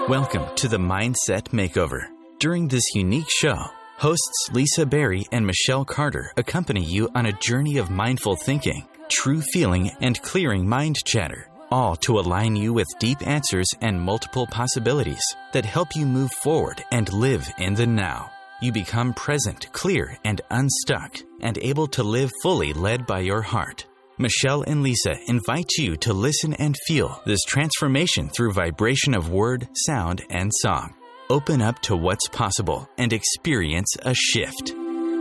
Welcome to the Mindset Makeover. During this unique show, hosts Lisa Berry and Michelle Carter accompany you on a journey of mindful thinking, true feeling, and clearing mind chatter, all to align you with deep answers and multiple possibilities that help you move forward and live in the now. You become present, clear, and unstuck, and able to live fully led by your heart. Michelle and Lisa invite you to listen and feel this transformation through vibration of word, sound, and song. Open up to what's possible and experience a shift.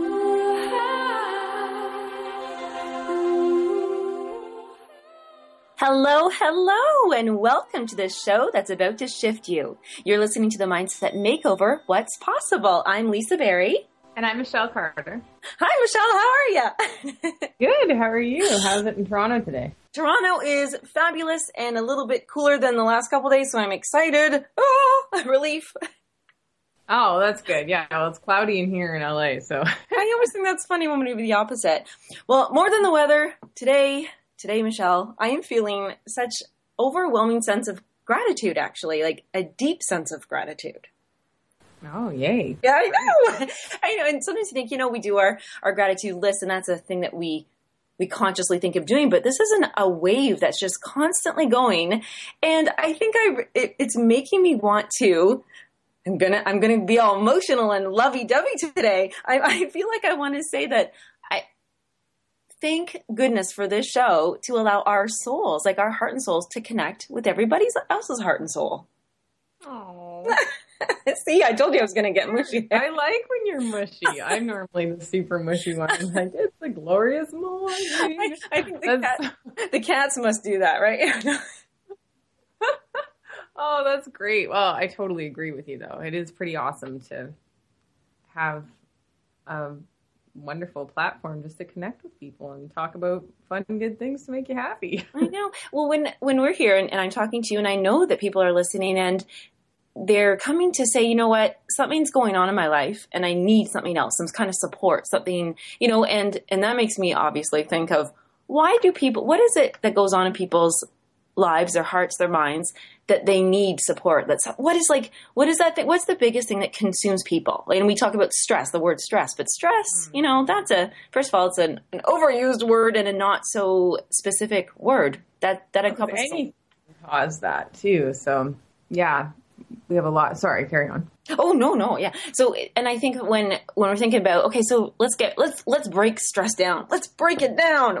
Hello, and welcome to the show that's about to shift you. You're listening to the Mindset Makeover, What's Possible. I'm Lisa Berry. And I'm Michelle Carter. Hi, Michelle. How are you? Good. How are you? How's it in Toronto today? Toronto is fabulous and a little bit cooler than the last couple of days, so I'm excited. Oh, relief. Oh, that's good. Yeah, well, it's cloudy in here in LA, so. I always think that's funny when we do the opposite. Well, more than the weather, today, Michelle, I am feeling such overwhelming sense of gratitude, actually, like a deep sense of gratitude. Oh, yay. Yeah, I know. And sometimes you think, we do our gratitude list, and that's a thing that we consciously think of doing, but this isn't a wave that's just constantly going. And I think it's making me want to, I'm gonna be all emotional and lovey-dovey today. I feel like I want to say that I thank goodness for this show to allow our souls, like our heart and souls, to connect with everybody else's heart and soul. Oh. See, I told you I was going to get mushy. I like when you're mushy. I'm normally the super mushy one. I'm like, it's a glorious morning. I think the cats must do that, right? Oh, that's great. Well, I totally agree with you, though. It is pretty awesome to have a wonderful platform just to connect with people and talk about fun and good things to make you happy. I know. Well, when we're here and I'm talking to you, and I know that people are listening and they're coming to say, you know what, something's going on in my life and I need something else, some kind of support, something, and that makes me obviously think of what is it that goes on in people's lives, their hearts, their minds, that they need support? What is that thing? What's the biggest thing that consumes people? And we talk about stress, the word stress, but stress, that's first of all, it's an overused word and a not so specific word that encompasses anything cause that too. So yeah. We have a lot. Sorry, carry on. Oh, no. Yeah. So, and I think when we're thinking about, okay, so let's break stress down. Let's break it down.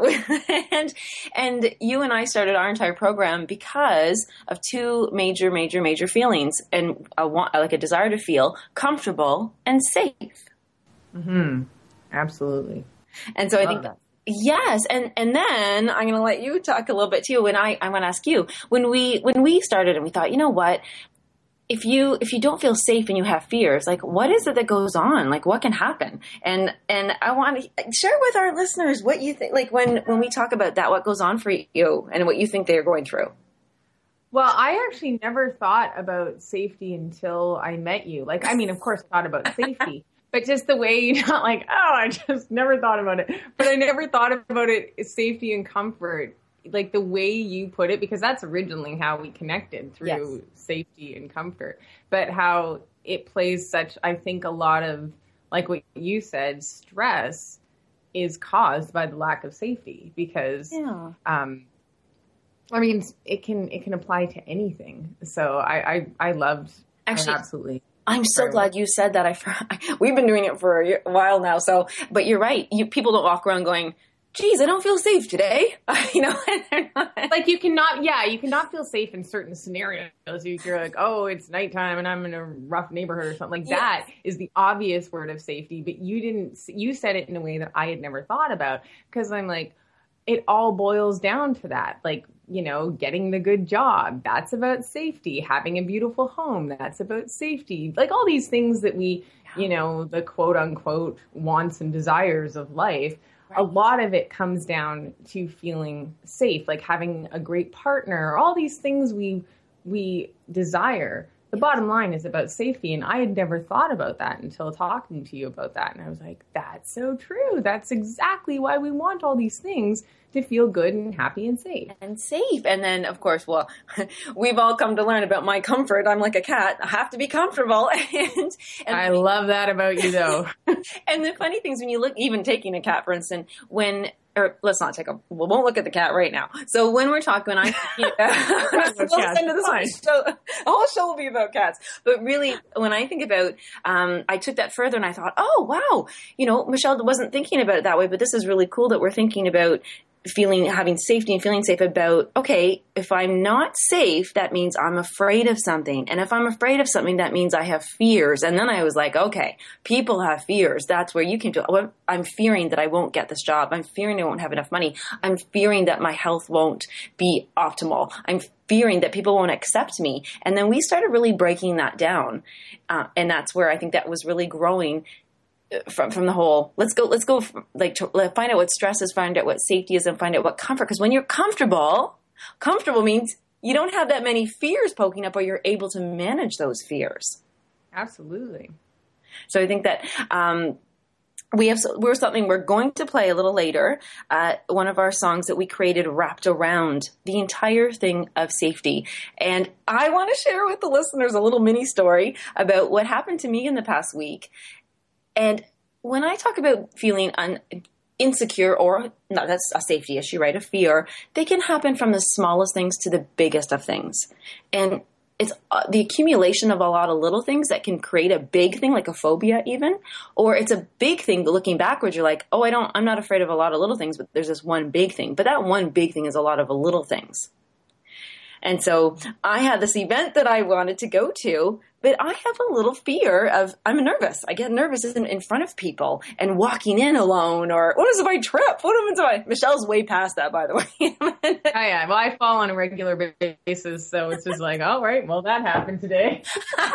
and you and I started our entire program because of two major feelings, and a desire to feel comfortable and safe. Mm-hmm. Absolutely. And so I think that. Yes. And then I'm going to let you talk a little bit too. When I'm going to ask you, when we started and we thought, you know what? If you don't feel safe and you have fears, like what is it that goes on? Like what can happen? And I want to share with our listeners what you think, like when we talk about that, what goes on for you and what you think they're going through. Well, I actually never thought about safety until I met you. Like, I mean, of course, thought about safety, but just the way I just never thought about it. But I never thought about it, safety and comfort, like the way you put it, because that's originally how we connected through safety and comfort, but how it plays such, I think a lot of, like what you said, stress is caused by the lack of safety because, I mean, it can apply to anything. So I loved, actually, absolutely. I'm so glad you said that. We've been doing it for a while now. So, but you're right. People don't walk around going, geez, I don't feel safe today. Like you cannot feel safe in certain scenarios. You're like, oh, it's nighttime and I'm in a rough neighborhood or something like that is the obvious word of safety. But you said it in a way that I had never thought about, because I'm like, it all boils down to that. Like, getting the good job, that's about safety. Having a beautiful home, that's about safety. Like all these things that we, the quote unquote wants and desires of life. A lot of it comes down to feeling safe, like having a great partner, all these things we desire. The bottom line is about safety. And I had never thought about that until talking to you about that. And I was like, that's so true. That's exactly why we want all these things, to feel good and happy and safe. And safe. And then, of course, well, we've all come to learn about my comfort. I'm like a cat. I have to be comfortable. and I love that about you, though. And the funny things when you look, even taking a cat, for instance, or let's not we won't look at the cat right now. So when we're talking, we'll send to this show, the whole show will be about cats. But really, when I think about, I took that further and I thought, oh, wow, Michelle wasn't thinking about it that way, but this is really cool that we're thinking about having safety and feeling safe about, okay, if I'm not safe, that means I'm afraid of something. And if I'm afraid of something, that means I have fears. And then I was like, okay, people have fears. That's where you can do it. I'm fearing that I won't get this job. I'm fearing I won't have enough money. I'm fearing that my health won't be optimal. I'm fearing that people won't accept me. And then we started really breaking that down. And that's where I think that was really growing from the whole, let's go find out what stress is, find out what safety is, and find out what comfort. Because when you're comfortable means you don't have that many fears poking up, or you're able to manage those fears. Absolutely. So I think that we're something we're going to play a little later. One of our songs that we created wrapped around the entire thing of safety. And I want to share with the listeners a little mini story about what happened to me in the past week. And when I talk about feeling insecure, or no, that's a safety issue, right? A fear, they can happen from the smallest things to the biggest of things. And it's the accumulation of a lot of little things that can create a big thing, like a phobia even, or it's a big thing, but looking backwards, you're like, oh, I'm not afraid of a lot of little things, but there's this one big thing. But that one big thing is a lot of little things. And so I had this event that I wanted to go to, but I have a little fear I'm nervous. I get nervous in front of people and walking in alone, or what if I trip? What if Michelle's way past that, by the way. Oh, yeah. Well, I fall on a regular basis, so it's just like, all right, well, that happened today.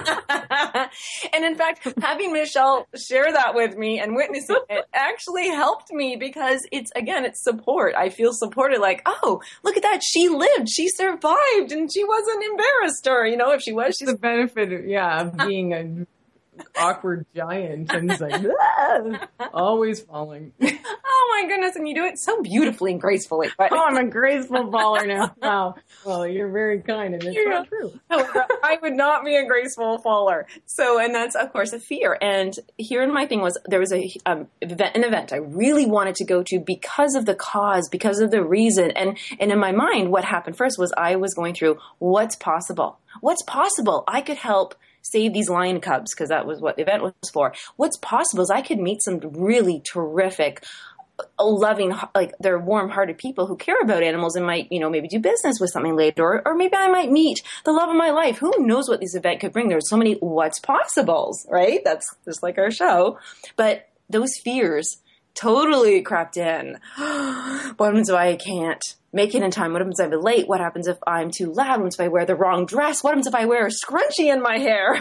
And in fact, having Michelle share that with me and witness it actually helped me, because it's support. I feel supported, like, oh, look at that. She lived, she survived, and she wasn't embarrassed, or, if she was, she's the benefit of being an awkward giant, and it's like, always falling. Oh my goodness, and you do it so beautifully and gracefully. But I'm a graceful faller now. Wow. Well, you're very kind, and it's not true. I would not be a graceful faller. So, and that's, of course, a fear. And here in my thing was, there was an event I really wanted to go to because of the cause, because of the reason. And in my mind, what happened first was I was going through what's possible. What's possible? I could help save these lion cubs, because that was what the event was for. What's possible is I could meet some really terrific, loving, like they're warm-hearted people who care about animals and might, maybe do business with something later, or maybe I might meet the love of my life. Who knows what this event could bring? There's so many what's possibles, right? That's just like our show. But those fears totally crept in. What happens if I can't make it in time? What happens if I'm late? What happens if I'm too loud? What happens if I wear the wrong dress? What happens if I wear a scrunchie in my hair?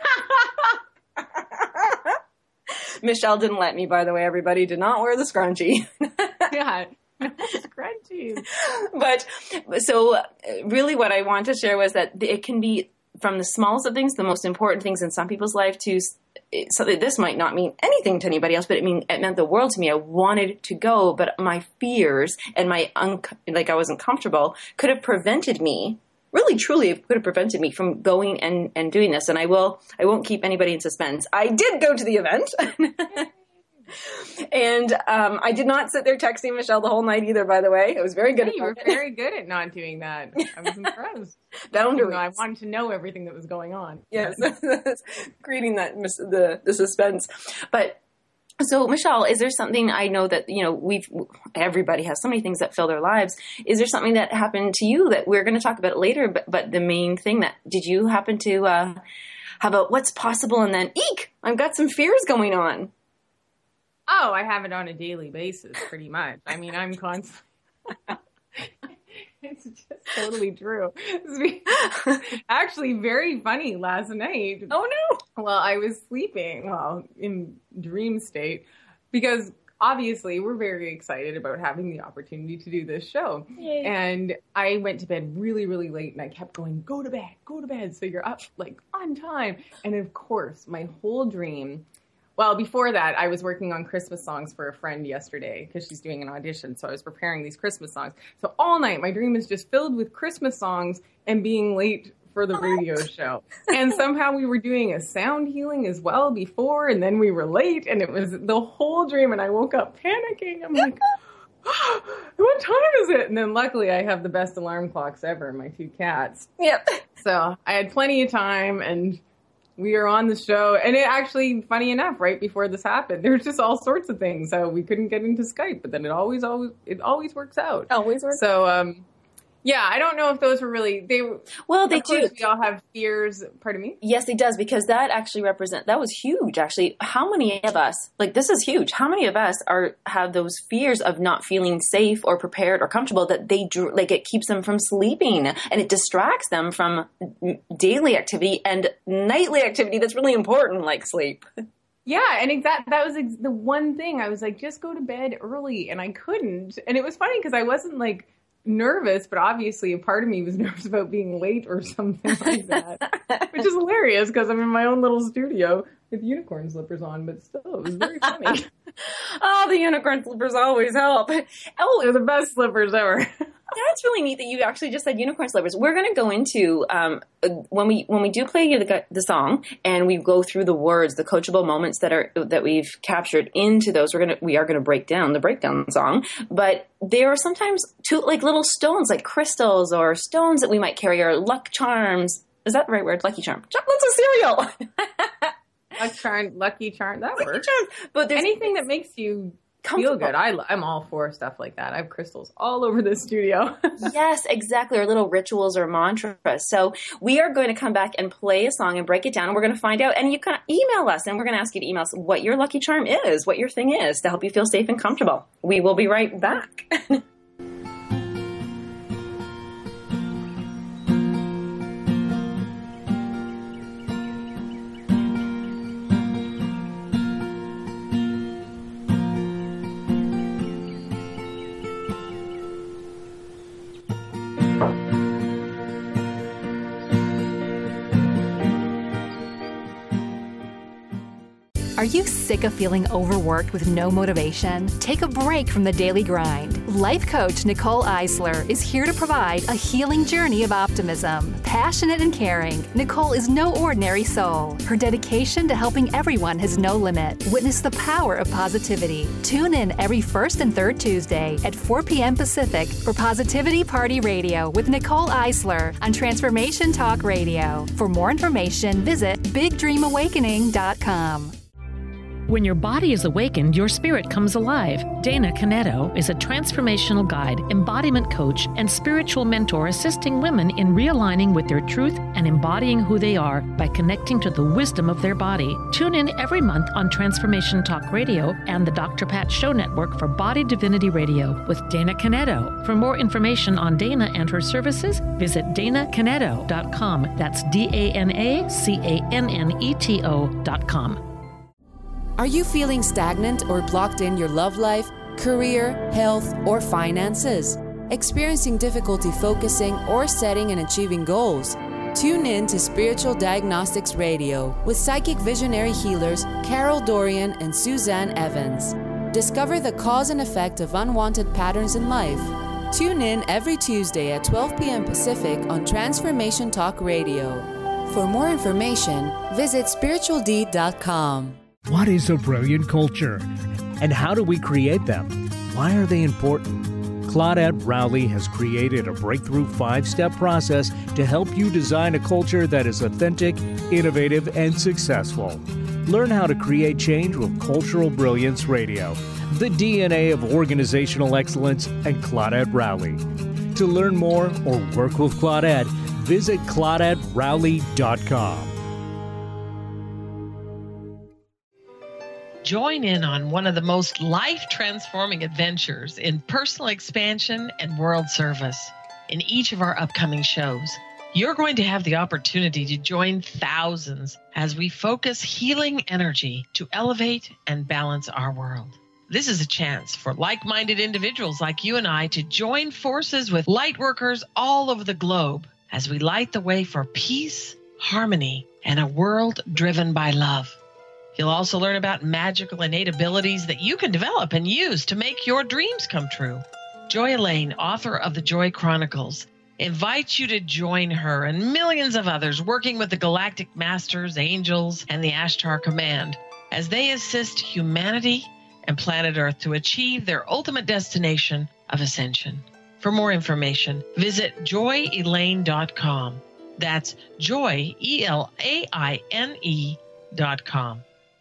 Michelle didn't let me, by the way. Everybody did not wear the scrunchie. Yeah. Scrunchies. But so really what I want to share was that it can be from the smallest of things, the most important things in some people's life, to something. This might not mean anything to anybody else, but it meant the world to me. I wanted to go, but my fears and my I wasn't comfortable could have prevented me. Really, truly, it could have prevented me from going and doing this. And I won't keep anybody in suspense. I did go to the event. And I did not sit there texting Michelle the whole night either, by the way. I was very good at it. You were very good at not doing that. I was impressed. Boundaries. I wanted to know everything that was going on. Yes. Creating the suspense. But so, Michelle, is there something, I know that, everybody has so many things that fill their lives. Is there something that happened to you that we're going to talk about later? But the main thing did you happen to have a what's possible, and then, eek, I've got some fears going on? Oh, I have it on a daily basis, pretty much. I mean, I'm constantly... It's just totally true. Actually, very funny last night. Oh, no. Well, I was sleeping, in dream state, because obviously we're very excited about having the opportunity to do this show. Yay. And I went to bed really, really late, and I kept going, go to bed, so you're up, on time. And of course, my whole dream Well, before that, I was working on Christmas songs for a friend yesterday because she's doing an audition. So I was preparing these Christmas songs. So all night, my dream is just filled with Christmas songs and being late for the radio show. And somehow we were doing a sound healing as well before, and then we were late, and it was the whole dream, and I woke up panicking. I'm like, what time is it? And then luckily I have the best alarm clocks ever, my 2 cats. Yep. So I had plenty of time, and we are on the show. And it actually, funny enough, right before this happened, there's just all sorts of things. So we couldn't get into Skype, but then it always works out. Always works. So, yeah, I don't know if those were really, well, they of course, do. We all have fears. Pardon me? Yes, it does, because that actually that was huge, actually. How many of us, like, this is huge. How many of us have those fears of not feeling safe or prepared or comfortable that it keeps them from sleeping, and it distracts them from daily activity and nightly activity that's really important, like sleep. Yeah, and that was the one thing. I was like, just go to bed early, and I couldn't. And it was funny because I wasn't like nervous, but obviously a part of me was nervous about being late or something like that, which is hilarious because I'm in my own little studio with unicorn slippers on, but still, it was very funny. Oh, the unicorn slippers always help. Oh, they're the best slippers ever. That's really neat that you actually just said unicorn slippers. We're going to go into when we do play the song and we go through the words, the coachable moments that we've captured into those. We are going to break down the breakdown song, but there are sometimes little stones, like crystals or stones that we might carry, or luck charms. Is that the right word? Lucky charm. That's a cereal. Lucky charm. That works. But there's anything that makes you feel good. I'm all for stuff like that. I have crystals all over the studio. Yes, exactly. Or little rituals or mantras. So we are going to come back and play a song and break it down. And we're going to find out. And you can email us. And we're going to ask you to email us what your lucky charm is, what your thing is, to help you feel safe and comfortable. We will be right back. Are you sick of feeling overworked with no motivation? Take a break from the daily grind. Life coach Nicole Eisler is here to provide a healing journey of optimism. Passionate and caring, Nicole is no ordinary soul. Her dedication to helping everyone has no limit. Witness the power of positivity. Tune in every first and third Tuesday at 4 p.m. Pacific for Positivity Party Radio with Nicole Eisler on Transformation Talk Radio. For more information, visit BigDreamAwakening.com. When your body is awakened, your spirit comes alive. Dana Canetto is a transformational guide, embodiment coach, and spiritual mentor assisting women in realigning with their truth and embodying who they are by connecting to the wisdom of their body. Tune in every month on Transformation Talk Radio and the Dr. Pat Show Network for Body Divinity Radio with Dana Canetto. For more information on Dana and her services, visit DanaCanetto.com. That's DanaCanneto.com. Are you feeling stagnant or blocked in your love life, career, health, or finances? Experiencing difficulty focusing or setting and achieving goals? Tune in to Spiritual Diagnostics Radio with psychic visionary healers Carol Dorian and Suzanne Evans. Discover the cause and effect of unwanted patterns in life. Tune in every Tuesday at 12 p.m. Pacific on Transformation Talk Radio. For more information, visit spiritualdeed.com. What is a brilliant culture? And how do we create them? Why are they important? Claudette Rowley has created a breakthrough 5-step process to help you design a culture that is authentic, innovative, and successful. Learn how to create change with Cultural Brilliance Radio, the DNA of organizational excellence, and Claudette Rowley. To learn more or work with Claudette, visit ClaudetteRowley.com. Join in on one of the most life-transforming adventures in personal expansion and world service. In each of our upcoming shows, you're going to have the opportunity to join thousands as we focus healing energy to elevate and balance our world. This is a chance for like-minded individuals like you and I to join forces with light workers all over the globe as we light the way for peace, harmony, and a world driven by love. You'll also learn about magical innate abilities that you can develop and use to make your dreams come true. Joy Elaine, author of the Joy Chronicles, invites you to join her and millions of others working with the Galactic Masters, Angels, and the Ashtar Command as they assist humanity and planet Earth to achieve their ultimate destination of ascension. For more information, visit joyelaine.com. That's joy, ELAINE.com.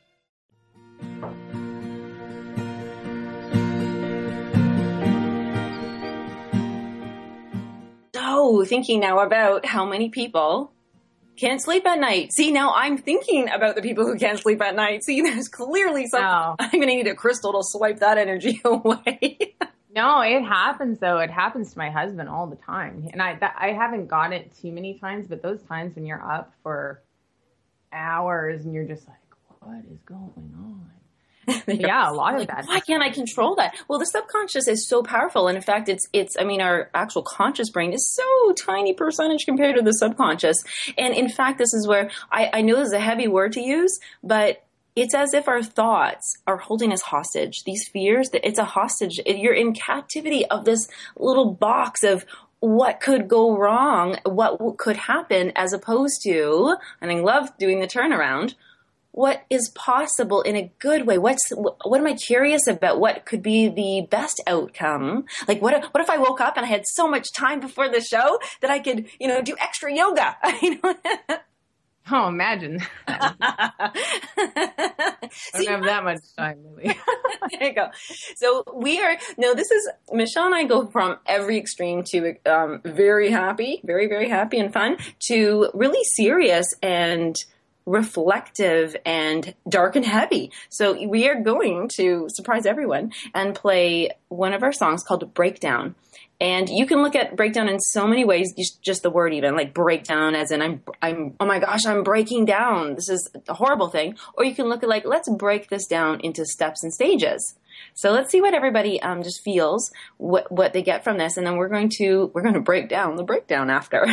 So, thinking now about how many people can't sleep at night. See, now I'm thinking about the people who can't sleep at night. See, there's clearly something. Oh. I'm going to need a crystal to swipe that energy away. No, it happens though. It happens to my husband all the time. And I haven't got it too many times, but those times when you're up for hours and you're just like, what is going on? Yeah, a lot of that. Why can't I control that? Well, the subconscious is so powerful. And in fact, I mean, our actual conscious brain is so tiny percentage compared to the subconscious. And in fact, this is where I know this is a heavy word to use, but it's as if our thoughts are holding us hostage. These fears, it's a hostage. You're in captivity of this little box of what could go wrong, what could happen, as opposed to, and I love doing the turnaround, what is possible in a good way? What am I curious about? What could be the best outcome? Like, what if I woke up and I had so much time before the show that I could, do extra yoga? Oh, imagine. I don't have that much time, really. There you go. So Michelle and I go from every extreme to very happy, very, very happy and fun, to really serious and reflective and dark and heavy. So we are going to surprise everyone and play one of our songs called Breakdown. And you can look at breakdown in so many ways, just the word even, like breakdown as in I'm oh my gosh, I'm breaking down. This is a horrible thing. Or you can look at let's break this down into steps and stages. So let's see what everybody just feels, what they get from this, and then we're going to break down the breakdown after.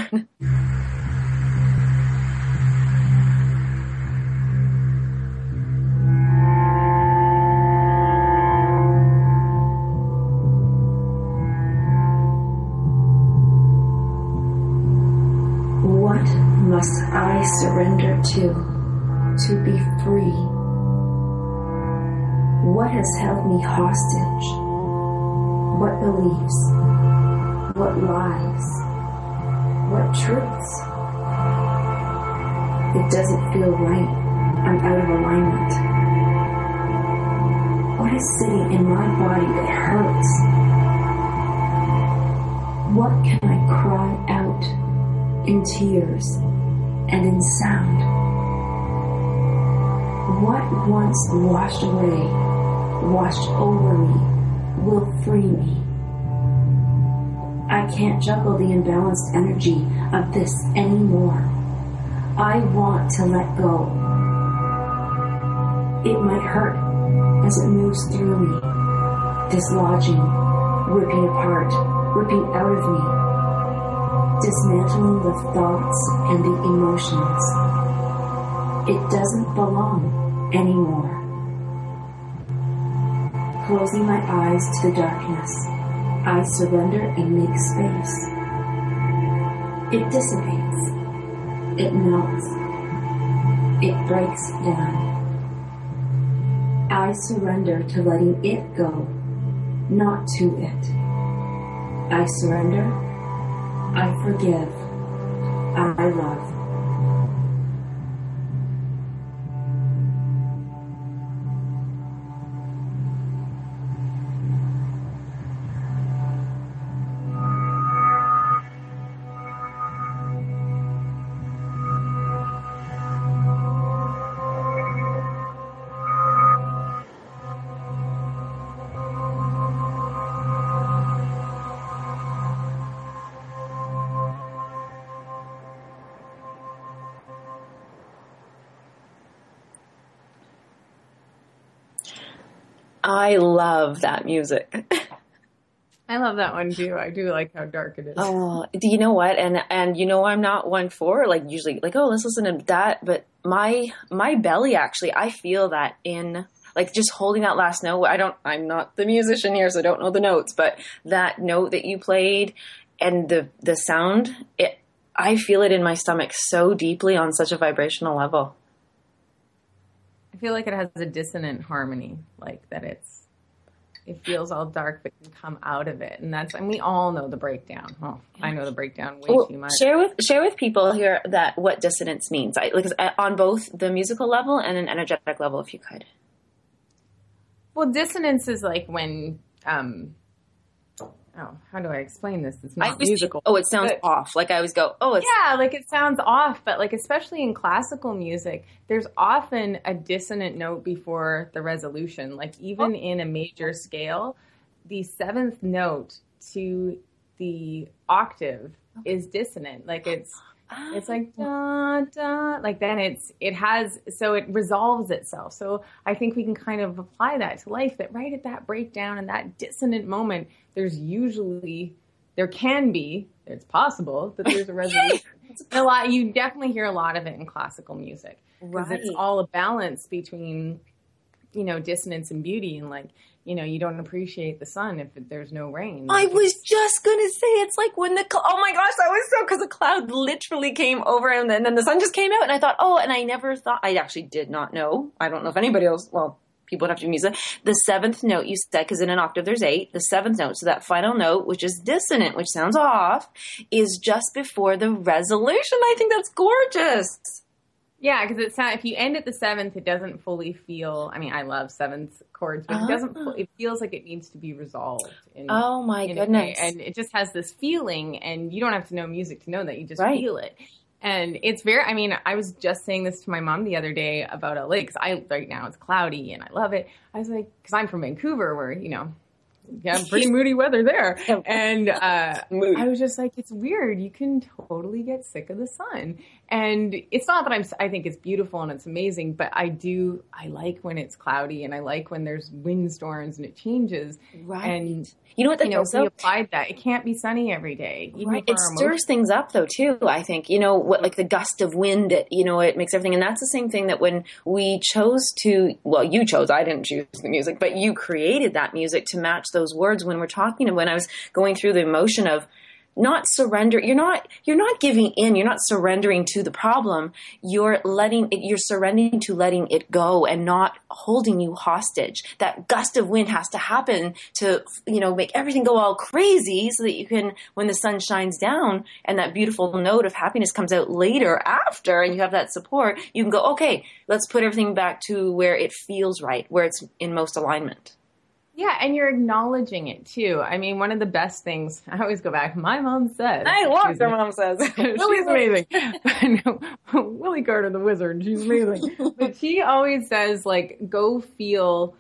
Must I surrender to be free? What has held me hostage? What beliefs? What lies? What truths? It doesn't feel right. I'm out of alignment. What is sitting in my body that hurts? What can I cry out in tears and in sound? What once washed away, washed over me, will free me. I can't juggle the imbalanced energy of this anymore. I want to let go. It might hurt as it moves through me, dislodging, ripping apart, ripping out of me, dismantling the thoughts and the emotions. It doesn't belong anymore. Closing my eyes to the darkness, I surrender and make space. It dissipates. It melts. It breaks down. I surrender to letting it go, not to it. I surrender. I forgive. I love. I love that music. I love that one too. I do like how dark it is. Oh, do you know what? And you know, I'm not one for like usually like, oh, let's listen to that. But my belly, actually, I feel that in like just holding that last note. I'm not the musician here, so I don't know the notes, but that note that you played and the sound, I feel it in my stomach so deeply on such a vibrational level. I feel like it has a dissonant harmony, like that it feels all dark but can come out of it. And we all know the breakdown. Oh, I know the breakdown way too much. Share with people here that what dissonance means. On both the musical level and an energetic level, if you could. Well, dissonance is like when how do I explain this? It's not musical. It sounds off. Like I always go, like it sounds off. But like, especially in classical music, there's often a dissonant note before the resolution. Like even in a major scale, the seventh note to the octave is dissonant. Like it's like da da. Like then it resolves itself. So I think we can kind of apply that to life. That right at that breakdown and that dissonant moment, it's possible that there's a resolution. You definitely hear a lot of it in classical music because it's all a balance between, dissonance and beauty, and like, you don't appreciate the sun if there's no rain. I was just going to say, it's like when oh my gosh, that was because the cloud literally came over and then the sun just came out and I thought, and I never thought, I actually did not know. I don't know if anybody else, people would have to do music. The seventh note you said, because in an octave there's 8, the seventh note, so that final note, which is dissonant, which sounds off, is just before the resolution. I think that's gorgeous. Yeah, because if you end at the seventh, it doesn't fully feel. I mean, I love seventh chords, but it doesn't. It feels like it needs to be resolved. My goodness! And it just has this feeling, and you don't have to know music to know that. You just feel it, and it's very. I mean, I was just saying this to my mom the other day about LA because right now it's cloudy and I love it. I was like, because I'm from Vancouver, where pretty moody weather there. And I was just like, it's weird. You can totally get sick of the sun. And it's not that I think it's beautiful and it's amazing, but I like when it's cloudy and I like when there's windstorms and it changes. Right. And you know what? If we applied that, it can't be sunny every day. Right. It stirs things up though too. I think, like the gust of wind, it makes everything. And that's the same thing that when we chose to, you chose, I didn't choose the music, but you created that music to match those words when we're talking. And when I was going through the emotion of not surrender, you're not giving in, you're not surrendering to the problem. You're surrendering to letting it go and not holding you hostage. That gust of wind has to happen to, make everything go all crazy so that you can, when the sun shines down and that beautiful note of happiness comes out later after and you have that support, you can go, okay, let's put everything back to where it feels right, where it's in most alignment. Yeah, and you're acknowledging it too. I mean, one of the best things, I always go back, my mom says. I love what mom says. She's amazing. I know. Willie Carter, the wizard, she's amazing. But she always says, like, go feel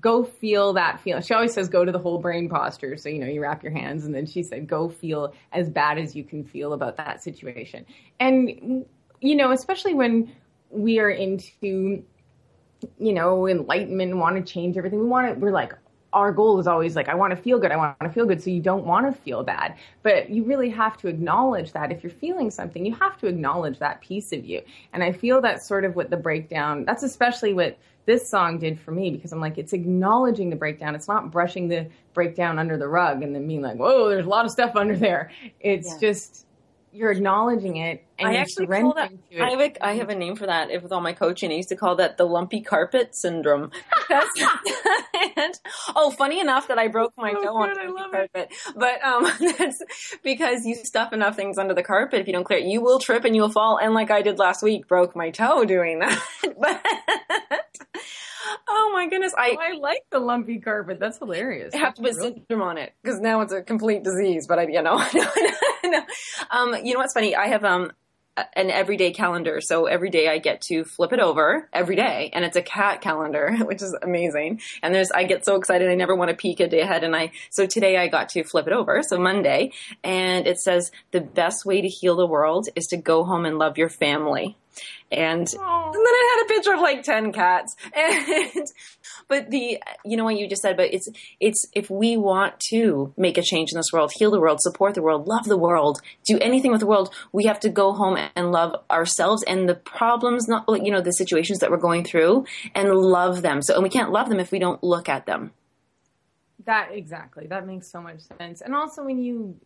that feeling. She always says, go to the whole brain posture. So, you wrap your hands. And then she said, go feel as bad as you can feel about that situation. And, especially when we are into, enlightenment and want to change everything, we're like, our goal is always like, I want to feel good. I want to feel good. So you don't want to feel bad, but you really have to acknowledge that if you're feeling something, you have to acknowledge that piece of you. And I feel that's sort of what the breakdown, that's especially what this song did for me, because I'm like, it's acknowledging the breakdown. It's not brushing the breakdown under the rug and then being like, whoa, there's a lot of stuff under there. It's just, you're acknowledging it. And I actually call that, I have a name for that with all my coaching. I used to call that the lumpy carpet syndrome. Funny enough that I broke my toe on the lumpy carpet. But that's because you stuff enough things under the carpet. If you don't clear it, you will trip and you will fall. And like I did last week, broke my toe doing that. But oh my goodness. I like the lumpy carpet. That's hilarious. I have to put syndrome on it because now it's a complete disease. But no. What's funny? I have an everyday calendar. So every day I get to flip it over every day, and it's a cat calendar, which is amazing. And I get so excited. I never want to peek a day ahead. So today I got to flip it over. So Monday, and it says the best way to heal the world is to go home and love your family. And then I had a picture of like 10 cats. But you know what you just said, but it's if we want to make a change in this world, heal the world, support the world, love the world, do anything with the world, we have to go home and love ourselves and the problems, not, you know, the situations that we're going through, and love them. And we can't love them if we don't look at them. That makes so much sense. And also when you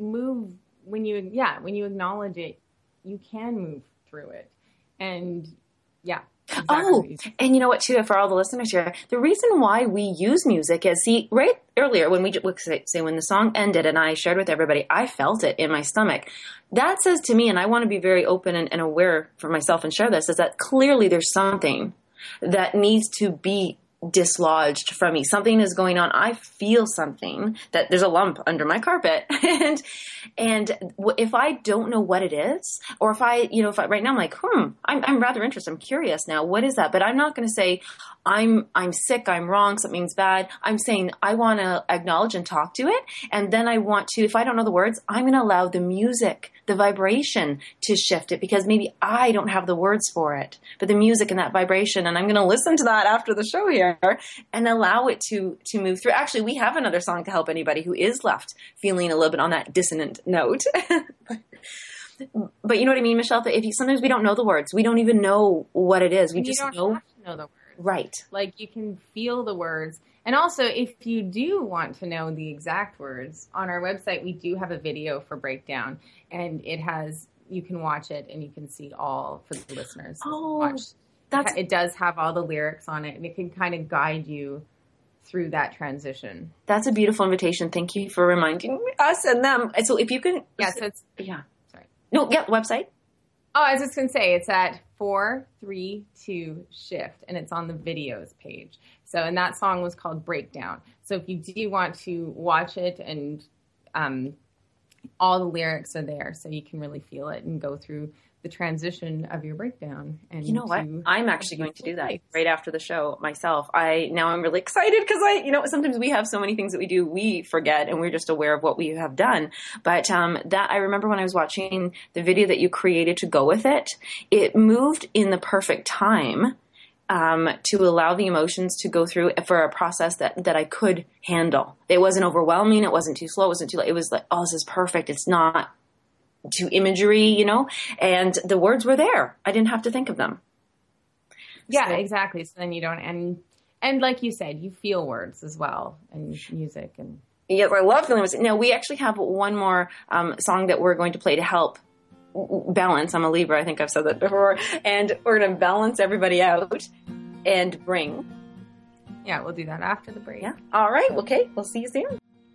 acknowledge it, you can move through it. And yeah. Exactly. Oh, and you know what, too, for all the listeners here, the reason why we use music is, right earlier when when the song ended and I shared with everybody, I felt it in my stomach. That says to me, and I want to be very open and aware for myself and share this, is that clearly there's something that needs to be dislodged from me. Something is going on. I feel something, that there's a lump under my carpet. And if I don't know what it is, or if I right now I'm like, I'm rather interested. I'm curious now. What is that? But I'm not going to say I'm sick, I'm wrong, something's bad. I'm saying I want to acknowledge and talk to it. And then I want to, if I don't know the words, I'm going to allow the music, the vibration to shift it, because maybe I don't have the words for it, but the music and that vibration, and I'm going to listen to that after the show here and allow it to move through. Actually, we have another song to help anybody who is left feeling a little bit on that dissonant note. But you know what I mean, Michelle? Sometimes we don't know the words. We don't even know what it is. We just don't know. Have to know the words. Right. Like you can feel the words. And also, if you do want to know the exact words, on our website, we do have a video for Breakdown. And you can watch it and you can see all for the listeners. It does have all the lyrics on it, and it can kind of guide you through that transition. That's a beautiful invitation. Thank you for reminding us and them. So if you can... Sorry. No, website. Oh, I was just going to say, it's at 432 Shift, and it's on the videos page. So, and that song was called Breakdown. So if you do want to watch it, and all the lyrics are there, so you can really feel it and go through the transition of your breakdown. And you know what? I'm actually going to do that right after the show myself. I'm really excited because sometimes we have so many things that we do, we forget, and we're just aware of what we have done. But that I remember when I was watching the video that you created to go with it, it moved in the perfect time to allow the emotions to go through for a process that I could handle. It wasn't overwhelming. It wasn't too slow. It wasn't too late. It was like, oh, this is perfect. It's not too imagery, and the words were there. I didn't have to think of them. Yeah, exactly. So then you don't, and like you said, you feel words as well, and music. And yeah, I love feeling music. Now, we actually have one more song that we're going to play to help balance. I'm a Libra. I think I've said that before. And we're going to balance everybody out and bring. Yeah, we'll do that after the break. Yeah. All right. Okay. We'll see you soon.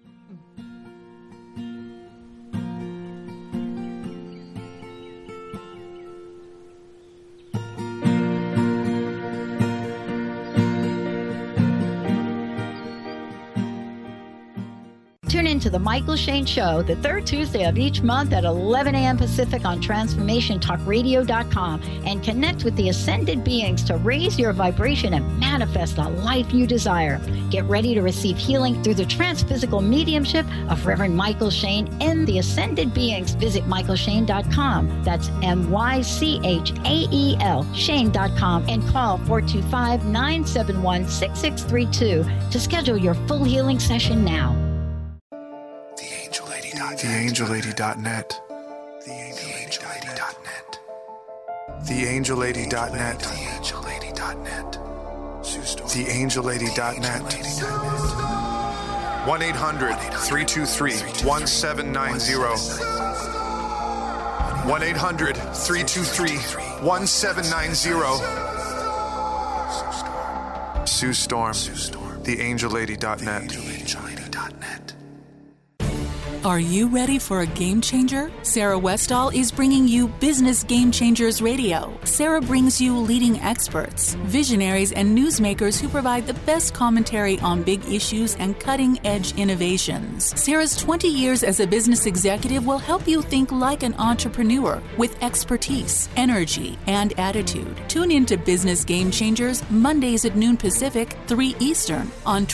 Tune in to The Michael Shane Show the third Tuesday of each month at 11 a.m. Pacific on TransformationTalkRadio.com, and connect with the ascended beings to raise your vibration and manifest the life you desire. Get ready to receive healing through the transphysical mediumship of Reverend Michael Shane and the ascended beings. Visit MichaelShane.com. That's MyChael, Shane.com, and call 425-971-6632 to schedule your full healing session now. TheAngelLady.net. TheAngelLady.net. TheAngelLady.net. 1-800-323-1790. 1-800-323-1790. Sue Storm. TheAngelLady.net. Are you ready for a game changer? Sarah Westall is bringing you Business Game Changers Radio. Sarah brings you leading experts, visionaries, and newsmakers who provide the best commentary on big issues and cutting-edge innovations. Sarah's 20 years as a business executive will help you think like an entrepreneur with expertise, energy, and attitude. Tune into Business Game Changers Mondays at noon Pacific, 3 Eastern on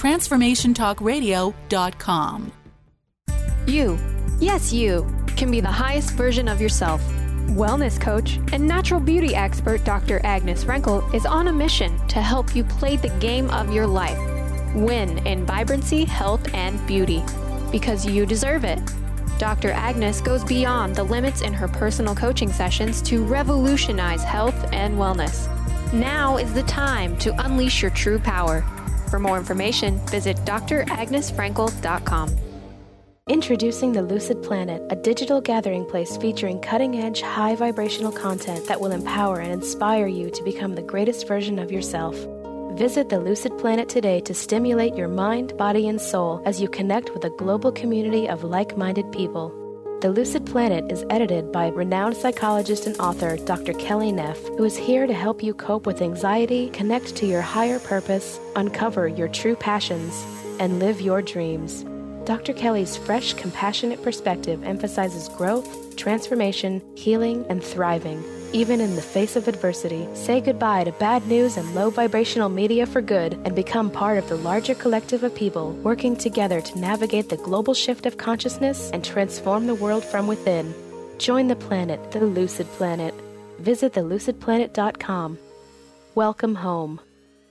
TransformationTalkRadio.com. You, yes you, can be the highest version of yourself. Wellness coach and natural beauty expert Dr. Agnes Frenkel is on a mission to help you play the game of your life. Win in vibrancy, health, and beauty. Because you deserve it. Dr. Agnes goes beyond the limits in her personal coaching sessions to revolutionize health and wellness. Now is the time to unleash your true power. For more information, visit dragnesfrenkel.com. Introducing the Lucid Planet, a digital gathering place featuring cutting-edge, high-vibrational content that will empower and inspire you to become the greatest version of yourself. Visit the Lucid Planet today to stimulate your mind, body, and soul as you connect with a global community of like-minded people. The Lucid Planet is edited by renowned psychologist and author Dr. Kelly Neff, who is here to help you cope with anxiety, connect to your higher purpose, uncover your true passions, and live your dreams. Dr. Kelly's fresh, compassionate perspective emphasizes growth, transformation, healing, and thriving, even in the face of adversity. Say goodbye to bad news and low vibrational media for good and become part of the larger collective of people working together to navigate the global shift of consciousness and transform the world from within. Join the planet, the Lucid Planet. Visit thelucidplanet.com. Welcome home.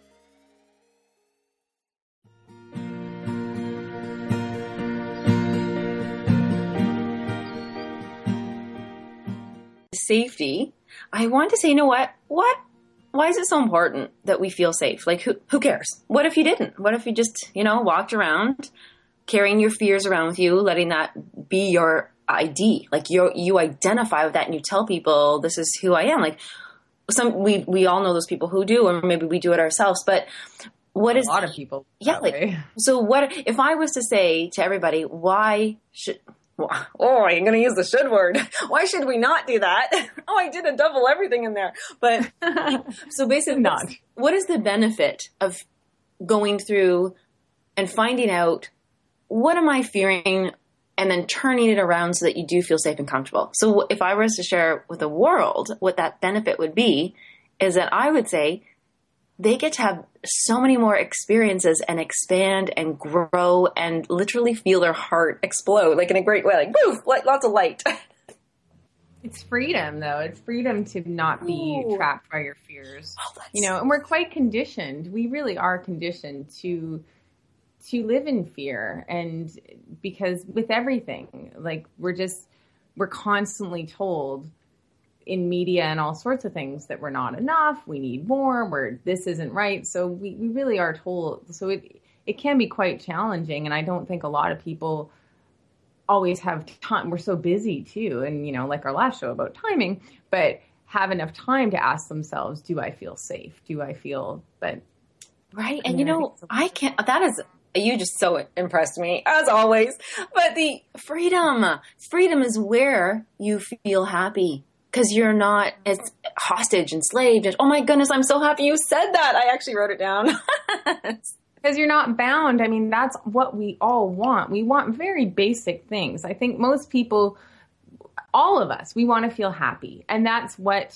Safety, I want to say, you know what? Why is it so important that we feel safe? Like, who cares? What if you didn't? What if you just, walked around carrying your fears around with you, letting that be your ID? Like, you identify with that and you tell people, this is who I am. Like, we all know those people who do, or maybe we do it ourselves, but what is... A lot of people. Yeah, so what, if I was to say to everybody, I'm going to use the should word. Why should we not do that? Oh, I did a double everything in there. But so basically, what is the benefit of going through and finding out what am I fearing and then turning it around so that you do feel safe and comfortable? So if I was to share with the world what that benefit would be, is that I would say they get to have so many more experiences and expand and grow and literally feel their heart explode, like in a great way, like woof, like lots of light. It's freedom, though. It's freedom to not be trapped by your fears. And we're quite conditioned. We really are conditioned to live in fear. And because with everything, like we're constantly told in media and all sorts of things that we're not enough, we need more, this isn't right. So we really are told. So it can be quite challenging. And I don't think a lot of people always have time. We're so busy too. And, like our last show about timing, but have enough time to ask themselves, do I feel safe? Do I feel, but. Right. And I can't, you just so impressed me as always, but the freedom is where you feel happy. Because you're not as hostage, enslaved. And, oh my goodness, I'm so happy you said that. I actually wrote it down. Because you're not bound. I mean, that's what we all want. We want very basic things. I think most people, all of us, we want to feel happy. And that's what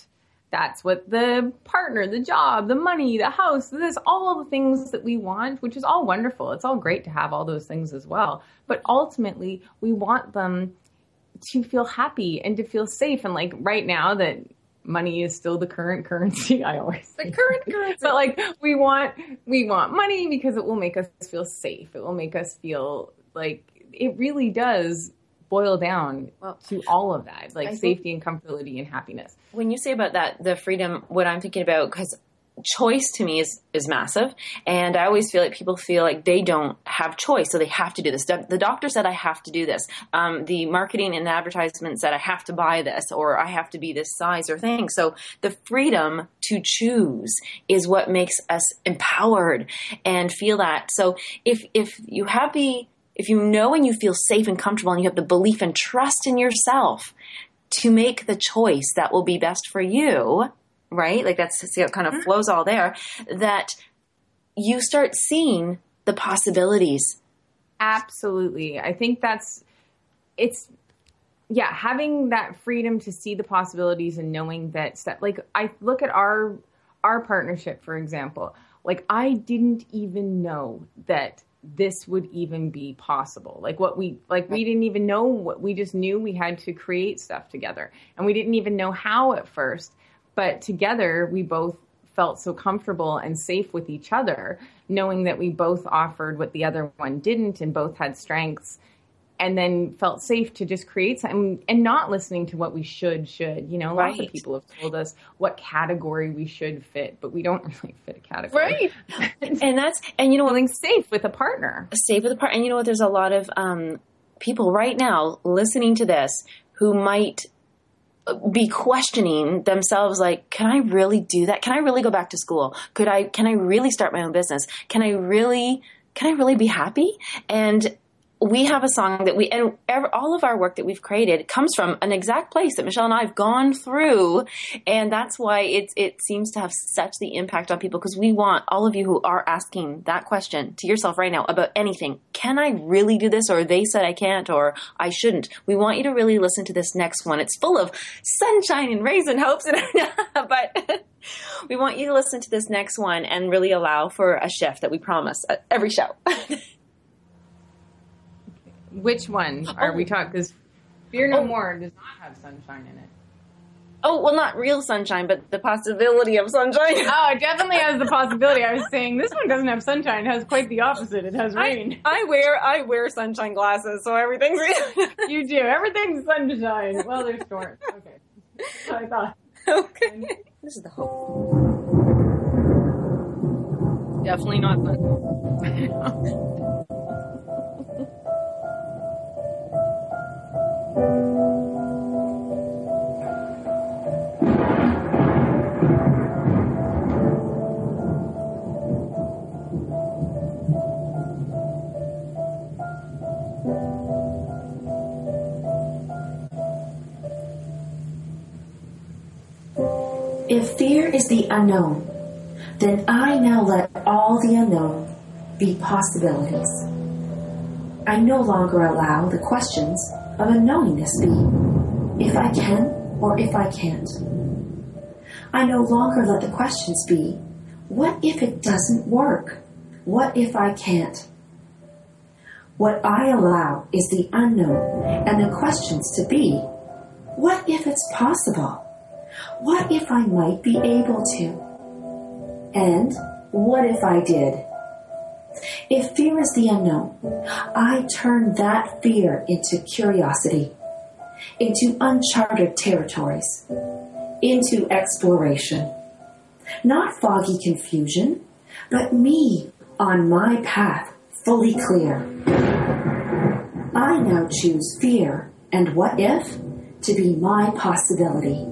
the partner, the job, the money, the house, all the things that we want, which is all wonderful. It's all great to have all those things as well. But ultimately, we want them to feel happy and to feel safe. And like right now that money is still the current currency, I always say. The current currency. But like we want money because it will make us feel safe. It will make us feel like it really does boil down to all of that, like safety and comfortability and happiness. When you say about that, the freedom, what I'm thinking about, because choice to me is massive. And I always feel like people feel like they don't have choice. So they have to do this. The doctor said I have to do this. The marketing and advertisement said I have to buy this or I have to be this size or thing. So the freedom to choose is what makes us empowered and feel that. So if you have if you know and you feel safe and comfortable and you have the belief and trust in yourself to make the choice that will be best for you, right? Like that's it kind of flows all there, that you start seeing the possibilities. Absolutely. I think having that freedom to see the possibilities and knowing that stuff. Like I look at our partnership, for example, like I didn't even know that this would even be possible. We didn't even know what, we just knew we had to create stuff together, and we didn't even know how at first, but together we both felt so comfortable and safe with each other, knowing that we both offered what the other one didn't and both had strengths, and then felt safe to just create something and not listening to what we should. Lots of people have told us what category we should fit, but we don't really fit a category. Right. and feeling safe with a partner. And you know what, there's a lot of people right now listening to this who might be questioning themselves, like, can I really do that? Can I really go back to school? Can I really start my own business? Can I really be happy? And we have a song that all of our work that we've created comes from an exact place that Michelle and I have gone through. And that's why it seems to have such the impact on people, because we want all of you who are asking that question to yourself right now about anything. Can I really do this? Or they said I can't, or I shouldn't. We want you to really listen to this next one. It's full of sunshine and rays and hopes, but we want you to listen to this next one and really allow for a shift that we promise at every show. Which one are we talking? Because Fear No More does not have sunshine in it. Oh, well, not real sunshine, but the possibility of sunshine. Oh, it definitely has the possibility. I was saying this one doesn't have sunshine. It has quite the opposite. It has rain. I wear sunshine glasses, so everything's... You do. Everything's sunshine. Well, there's storms. Okay. That's what I thought. Okay. This is the hope. Definitely not fun. If fear is the unknown, then I now let all the unknown be possibilities. I no longer allow the questions of unknowingness be, if I can or if I can't. I no longer let the questions be, what if it doesn't work? What if I can't? What I allow is the unknown and the questions to be, what if it's possible? What if I might be able to? And what if I did? If fear is the unknown, I turn that fear into curiosity, into uncharted territories, into exploration. Not foggy confusion, but me on my path, fully clear. I now choose fear and what if to be my possibility.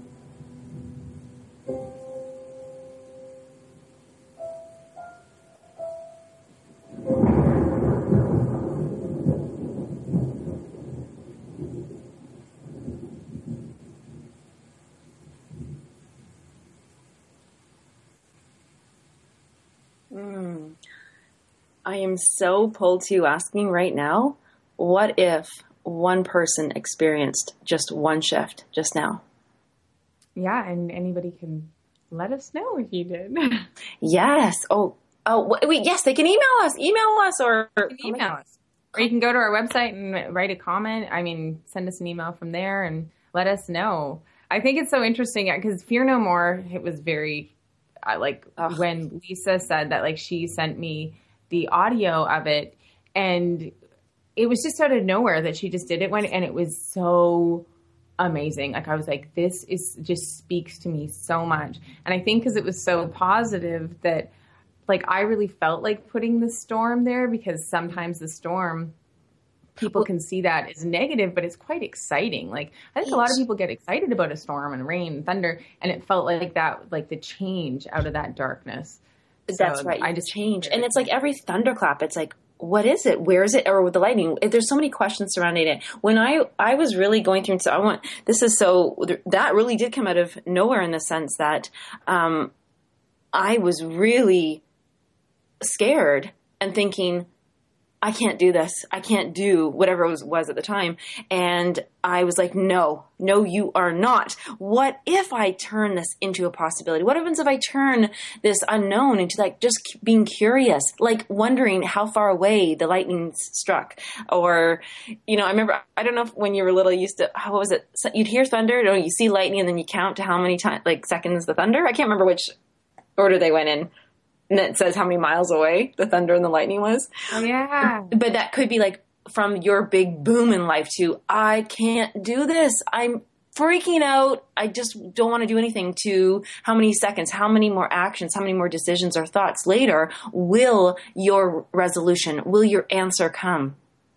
I am so pulled to asking right now, what if one person experienced just one shift just now? Yeah, and anybody can let us know if you did. Yes. Yes, they can email us. Or email us. Or you can go to our website and write a comment. I mean, send us an email from there and let us know. I think it's so interesting because Fear No More, it was very, when Lisa said that, she sent me the audio of it, and it was just out of nowhere that she just did it and it was so amazing. I was like, this just speaks to me so much. And I think because it was so positive that I really felt like putting the storm there, because sometimes the storm, people can see that as negative, but it's quite exciting. I think a lot of people get excited about a storm and rain and thunder, and it felt like that, the change out of that darkness. That's right. I just change. And it's like every thunderclap, it's like, what is it? Where is it? Or with the lightning, there's so many questions surrounding it. When I was really going through, that really did come out of nowhere in the sense that, I was really scared and thinking, I can't do this. I can't do whatever it was at the time. And I was like, no, you are not. What if I turn this into a possibility? What happens if I turn this unknown into like just being curious, like wondering how far away the lightning struck? Or, you know, I remember, I don't know if when you were little, you used to, how was it? So you'd hear thunder, or you see lightning and then you count to how many times, like seconds the thunder. I can't remember which order they went in. And it says how many miles away the thunder and the lightning was. Oh, yeah. But that could be like from your big boom in life to, I can't do this. I'm freaking out. I just don't want to do anything, to how many seconds, how many more actions, how many more decisions or thoughts later will your resolution, will your answer come?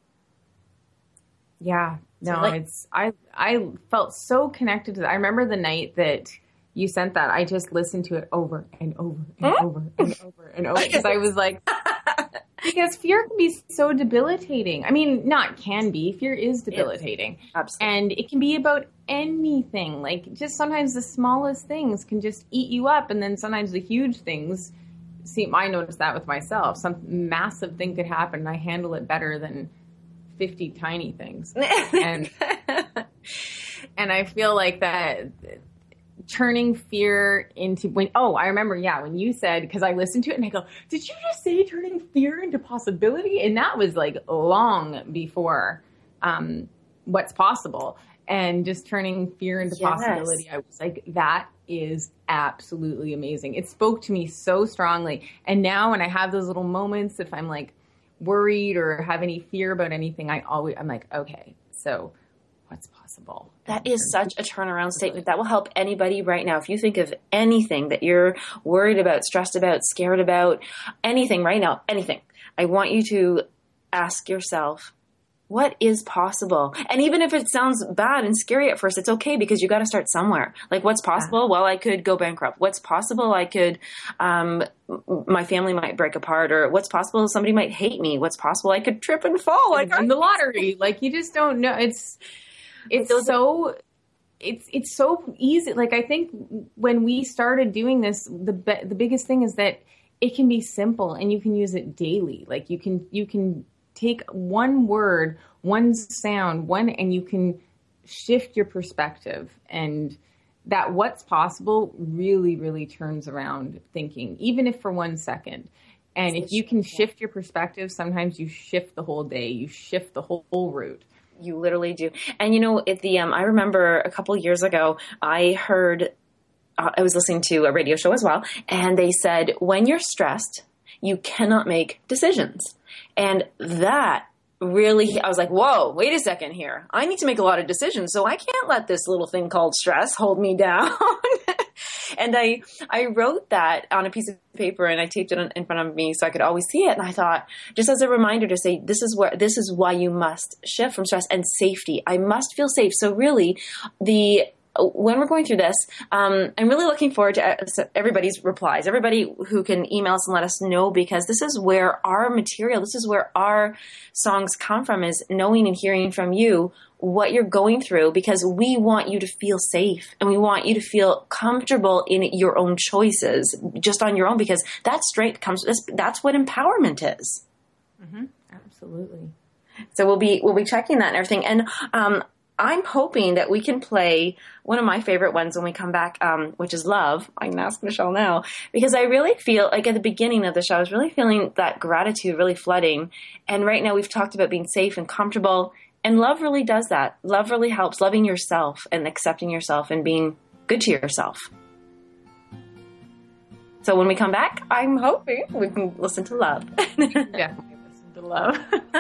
Yeah. No, So, like, I felt so connected to that. I remember the night that you sent that, I just listened to it over and over and over and over and over, because I was like, because fear can be so debilitating. I mean, not can be, fear is debilitating. Absolutely. And it can be about anything. Like, just sometimes the smallest things can just eat you up. And then sometimes the huge things seem, I noticed that with myself. Some massive thing could happen and I handle it better than 50 tiny things. And I feel like that turning fear into I remember, when you said, because I listened to it and I go, did you just say turning fear into possibility? And that was like long before What's Possible, and just turning fear into possibility. I was like, that is absolutely amazing. It spoke to me so strongly. And now when I have those little moments, if I'm like worried or have any fear about anything, I'm like, okay, so what's possible? That is such a turnaround statement. That will help anybody right now. If you think of anything that you're worried about, stressed about, scared about, anything right now, anything, I want you to ask yourself, what is possible? And even if it sounds bad and scary at first, it's okay, because you got to start somewhere. Like, what's possible? Well, I could go bankrupt. What's possible? I could, my family might break apart, or what's possible? Somebody might hate me. What's possible? I could trip and fall. Like, in the lottery. Like, you just don't know. It's so easy. Like, I think when we started doing this, the biggest thing is that it can be simple and you can use it daily. Like, you can take one word, one sound, and you can shift your perspective, and that what's possible really, really turns around thinking, even if for 1 second. And if you can shift your perspective, sometimes you shift the whole day, you shift the whole route. You literally do. And, you know, I remember a couple years ago, I was listening to a radio show as well, and they said, when you're stressed, you cannot make decisions. And that really, I was like, whoa, wait a second here. I need to make a lot of decisions, so I can't let this little thing called stress hold me down. And I wrote that on a piece of paper and I taped it in front of me so I could always see it. And I thought, just as a reminder to say, this is why you must shift from stress and safety. I must feel safe. So really, when we're going through this, I'm really looking forward to everybody's replies, everybody who can email us and let us know, because this is where our material, this is where our songs come from, is knowing and hearing from you what you're going through, because we want you to feel safe and we want you to feel comfortable in your own choices, just on your own, because that strength that's what empowerment is. Mm-hmm. Absolutely. So we'll be checking that and everything. And, I'm hoping that we can play one of my favorite ones when we come back, which is Love. I can ask Michelle now, because I really feel like at the beginning of the show, I was really feeling that gratitude really flooding. And right now we've talked about being safe and comfortable, and love really does that. Love really helps, loving yourself and accepting yourself and being good to yourself. So when we come back, I'm hoping we can listen to Love. Definitely listen to Love.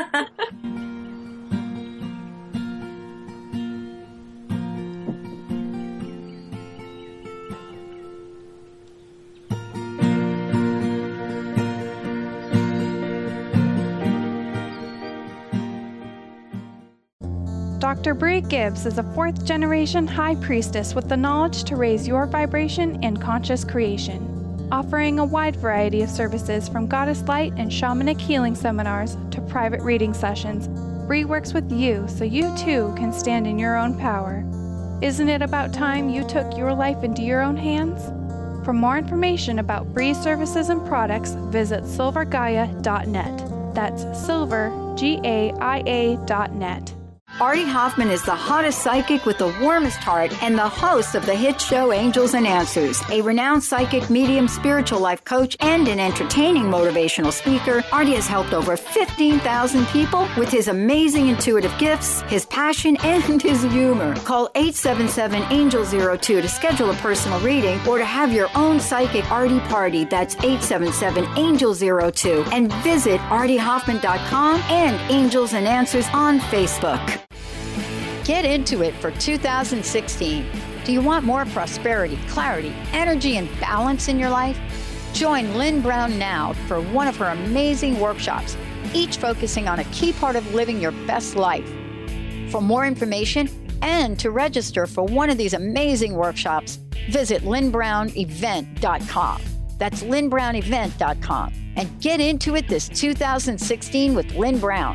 Dr. Bree Gibbs is a fourth-generation high priestess with the knowledge to raise your vibration and conscious creation, offering a wide variety of services from goddess light and shamanic healing seminars to private reading sessions. Bree works with you so you too can stand in your own power. Isn't it about time you took your life into your own hands? For more information about Bree's services and products, visit silvergaia.net. That's silvergaia.net. Artie Hoffman is the hottest psychic with the warmest heart and the host of the hit show Angels and Answers. A renowned psychic, medium, spiritual life coach, and an entertaining motivational speaker, Artie has helped over 15,000 people with his amazing intuitive gifts, his passion, and his humor. Call 877-ANGEL-02 to schedule a personal reading or to have your own psychic Artie party. That's 877-ANGEL-02. And visit artiehoffman.com and Angels and Answers on Facebook. Get into it for 2016. Do you want more prosperity, clarity, energy, and balance in your life? Join Lynn Brown now for one of her amazing workshops, each focusing on a key part of living your best life. For more information and to register for one of these amazing workshops, visit lynnbrownevent.com. That's lynnbrownevent.com. And get into it this 2016 with Lynn Brown.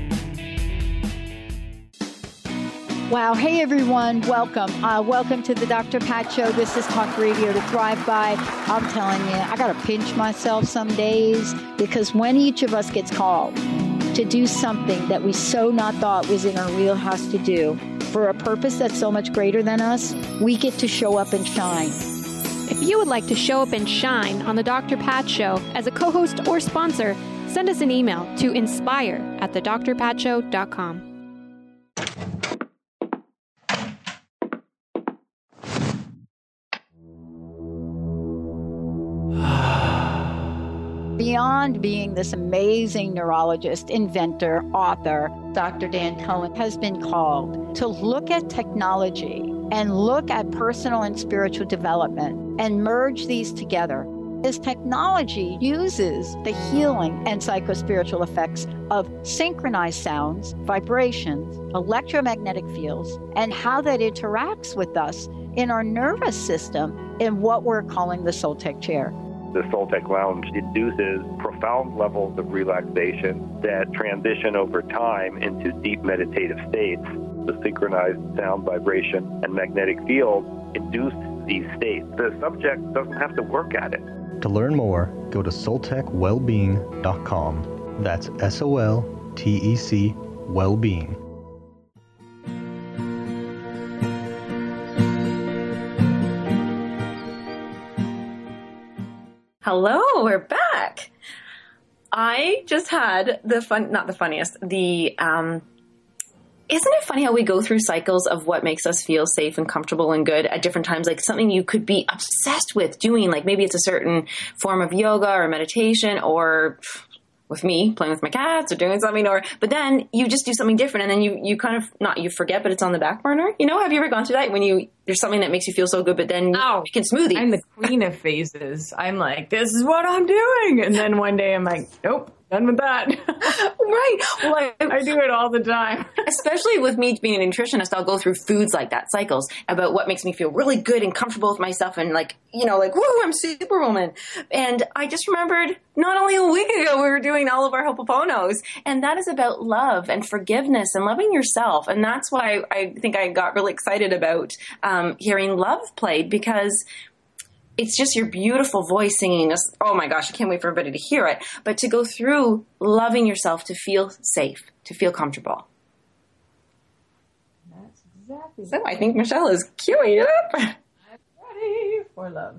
Wow. Hey, everyone. Welcome. Welcome to the Dr. Pat Show. This is Talk Radio to Thrive By. I'm telling you, I got to pinch myself some days because when each of us gets called to do something that we so not thought was in our wheelhouse to do for a purpose that's so much greater than us, we get to show up and shine. If you would like to show up and shine on the Dr. Pat Show as a co-host or sponsor, send us an email to inspire@thedrpatshow.com. Beyond being this amazing neurologist, inventor, author, Dr. Dan Cohen has been called to look at technology and look at personal and spiritual development and merge these together. This technology uses the healing and psychospiritual effects of synchronized sounds, vibrations, electromagnetic fields, and how that interacts with us in our nervous system in what we're calling the Soltec chair. The Soltec Lounge induces profound levels of relaxation that transition over time into deep meditative states. The synchronized sound, vibration, and magnetic field induce these states. The subject doesn't have to work at it. To learn more, go to soltecwellbeing.com. That's SOLTEC Wellbeing. Hello, we're back. I just had isn't it funny how we go through cycles of what makes us feel safe and comfortable and good at different times? Like something you could be obsessed with doing, like maybe it's a certain form of yoga or meditation, or with me playing with my cats or doing something, but then you just do something different and then you kind of, not you forget, but it's on the back burner. You know, have you ever gone through that when there's something that makes you feel so good, but then you can smoothie? I'm the queen of phases. I'm like, this is what I'm doing. And then one day I'm like, nope. Done with that. Right. Well, I do it all the time. Especially with me being a nutritionist, I'll go through foods like that, cycles about what makes me feel really good and comfortable with myself and like, woo, I'm Superwoman. And I just remembered not only a week ago we were doing all of our Ho'oponoponos, and that is about love and forgiveness and loving yourself. And that's why I think I got really excited about hearing Love played, because it's just your beautiful voice singing. Oh my gosh, I can't wait for everybody to hear it. But to go through loving yourself to feel safe, to feel comfortable. That's exactly. So I think Michelle is queuing it up. I'm ready for love.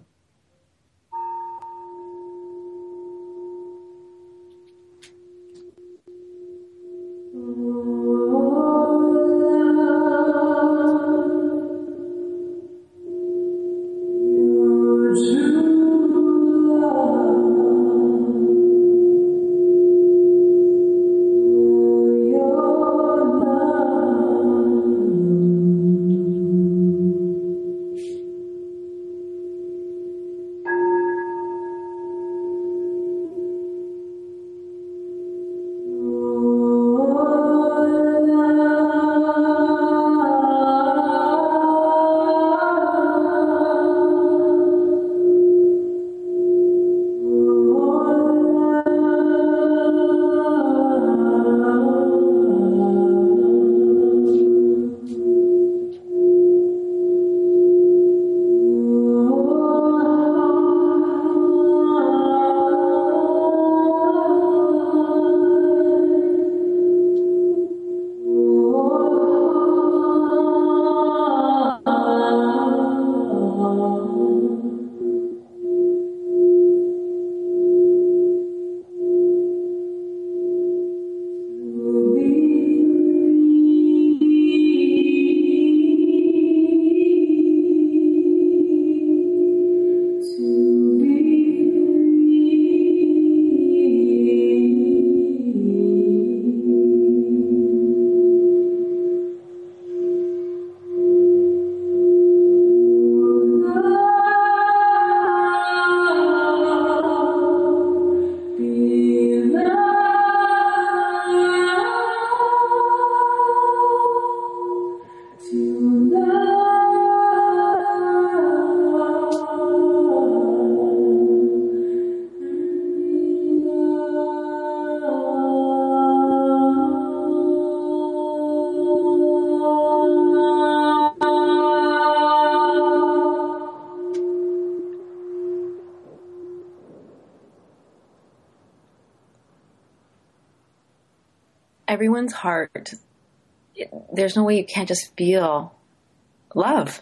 everyone's heart, there's no way you can't just feel love.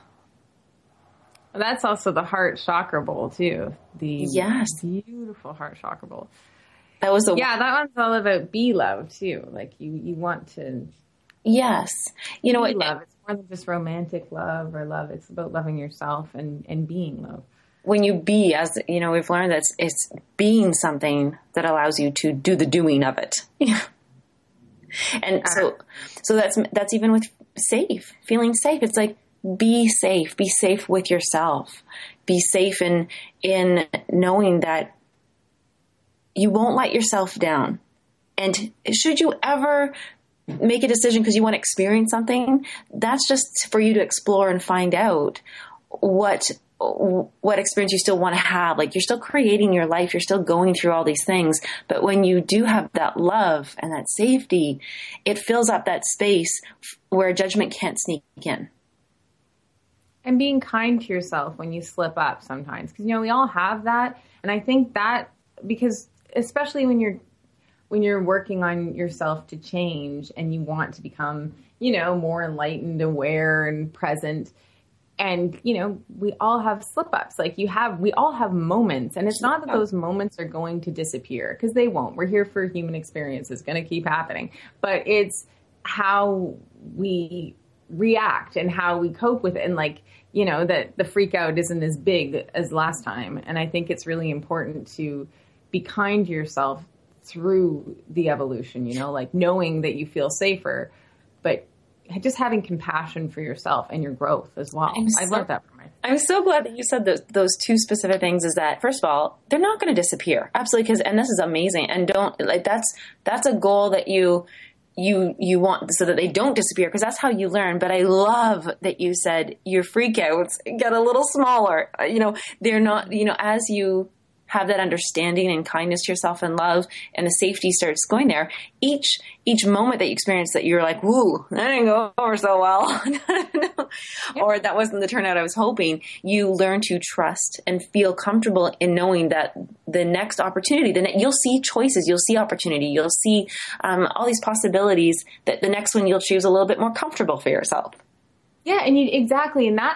That's also the heart chakra bowl too. The yes, beautiful heart chakra bowl. That was the that one's all about be love too. Like you want to. Yes, you know what? Love. It's more than just romantic love or love. It's about loving yourself and being love. When you be, as you know, we've learned that it's being something that allows you to do the doing of it. And so that's even with feeling safe. It's like, be safe with yourself, be safe in knowing that you won't let yourself down. And should you ever make a decision because you want to experience something, that's just for you to explore and find out what experience you still want to have. Like, you're still creating your life. You're still going through all these things. But when you do have that love and that safety, it fills up that space where judgment can't sneak in. And being kind to yourself when you slip up sometimes. Because, we all have that. And I think that, because especially when you're working on yourself to change and you want to become, more enlightened, aware, and present. And, we all have slip-ups. Like, we all have moments. And it's not that those moments are going to disappear, because they won't. We're here for human experience. It's going to keep happening. But it's how we react and how we cope with it. And, that the freak out isn't as big as last time. And I think it's really important to be kind to yourself through the evolution, knowing that you feel safer, but just having compassion for yourself and your growth as well. I've learned that from myself. I'm so glad that you said those two specific things. Is that, first of all, they're not going to disappear. Absolutely. And this is amazing. And that's a goal that you want, so that they don't disappear, because that's how you learn. But I love that you said your freakouts get a little smaller. They're not, as you have that understanding and kindness to yourself and love, and the safety starts going there, each moment that you experience that you're like, woo, that didn't go over so well, or that wasn't the turnout I was hoping, you learn to trust and feel comfortable in knowing that the next opportunity, you'll see choices, you'll see opportunity, you'll see all these possibilities, that the next one you'll choose a little bit more comfortable for yourself. Yeah, and exactly, and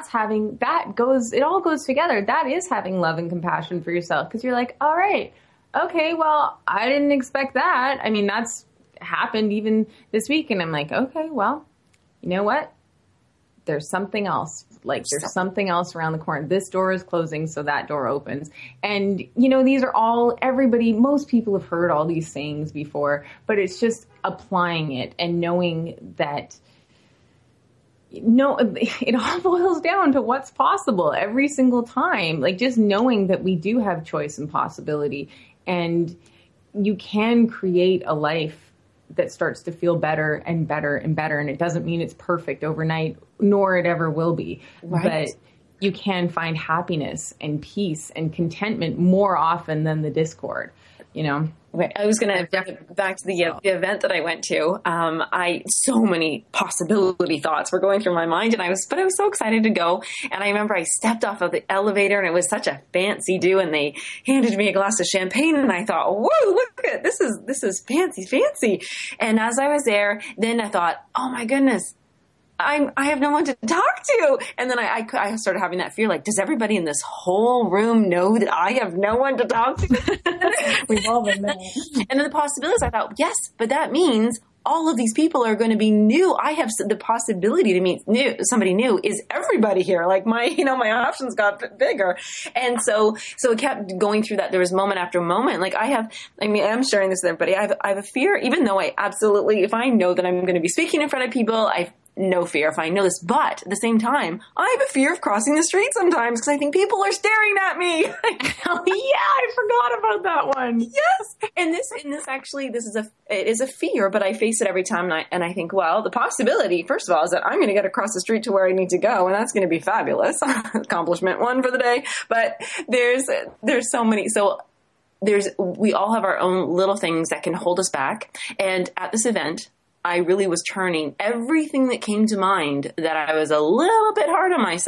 it all goes together. That is having love and compassion for yourself, because you're like, all right, okay, well, I didn't expect that. I mean, that's happened even this week, and I'm like, okay, well, you know what? There's something else. There's something else around the corner. This door is closing, so that door opens. And, these are all, most people have heard all these sayings before, but it's just applying it and knowing that, it all boils down to what's possible every single time. Just knowing that we do have choice and possibility, and you can create a life that starts to feel better and better and better. And it doesn't mean it's perfect overnight, nor it ever will be. Right. But you can find happiness and peace and contentment more often than the discord, I was going to get back to the event that I went to. So many possibility thoughts were going through my mind, but I was so excited to go. And I remember I stepped off of the elevator, and it was such a fancy do, and they handed me a glass of champagne, and I thought, whoa, look at this is fancy. And as I was there, then I thought, oh my goodness, I have no one to talk to. And then I started having that fear, like, does everybody in this whole room know that I have no one to talk to? We've all been there. And then the possibilities, I thought, yes, but that means all of these people are going to be new. I have the possibility to meet somebody new. Is everybody here? Like, my options got bigger. And so it kept going through that. There was moment after moment. Like, I'm sharing this with everybody. I have a fear, even though if I know that I'm going to be speaking in front of people, I no fear if I know this, but at the same time, I have a fear of crossing the street sometimes, because I think people are staring at me. Oh, yeah, I forgot about that one. Yes. And this it is a fear, but I face it every time. And I think, well, the possibility, first of all, is that I'm going to get across the street to where I need to go. And that's going to be fabulous. Accomplishment one for the day. But there's so many. So we all have our own little things that can hold us back. And at this event, I really was turning everything that came to mind that I was a little bit hard on myself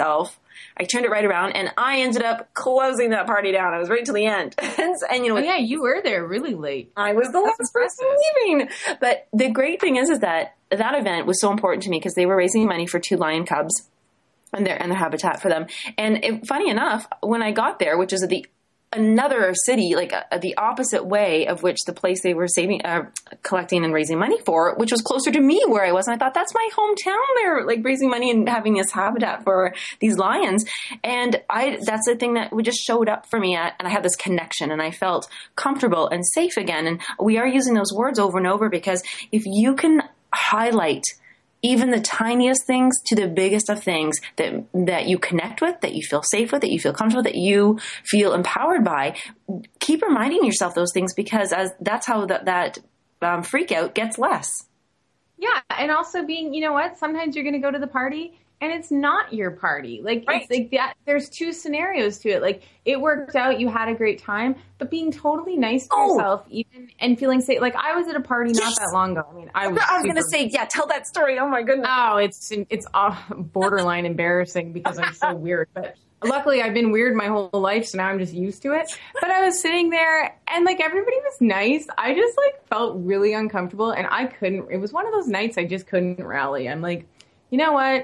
I turned it right around, and I ended up closing that party down. I was right till the end. And you know, yeah, you were there really late. I was the last person leaving. But the great thing is that event was so important to me because they were raising money for 2 lion cubs and their habitat for them. And funny enough, when I got there, which is another city, like the opposite way of which the place they were collecting and raising money for, which was closer to me where I was. And I thought, that's my hometown. They're like raising money and having this habitat for these lions. And that's the thing that just showed up for me. And I had this connection and I felt comfortable and safe again. And we are using those words over and over because if you can highlight even the tiniest things to the biggest of things that you connect with, that you feel safe with, that you feel comfortable, that you feel empowered by, keep reminding yourself those things because that's how that freak out gets less. Yeah. And also being, you know what, sometimes you're going to go to the party and it's not your party. Like, right. It's like that. There's 2 scenarios to it. Like, it worked out, you had a great time, but being totally nice to yourself, even and feeling safe. Like, I was at a party not that long ago. I mean, I was going to say, yeah, tell that story. Oh my goodness. Oh, it's borderline embarrassing because I'm so weird. But luckily, I've been weird my whole life, so now I'm just used to it. But I was sitting there, and like everybody was nice. I just like felt really uncomfortable, and I couldn't. It was one of those nights I just couldn't rally. I'm like, you know what?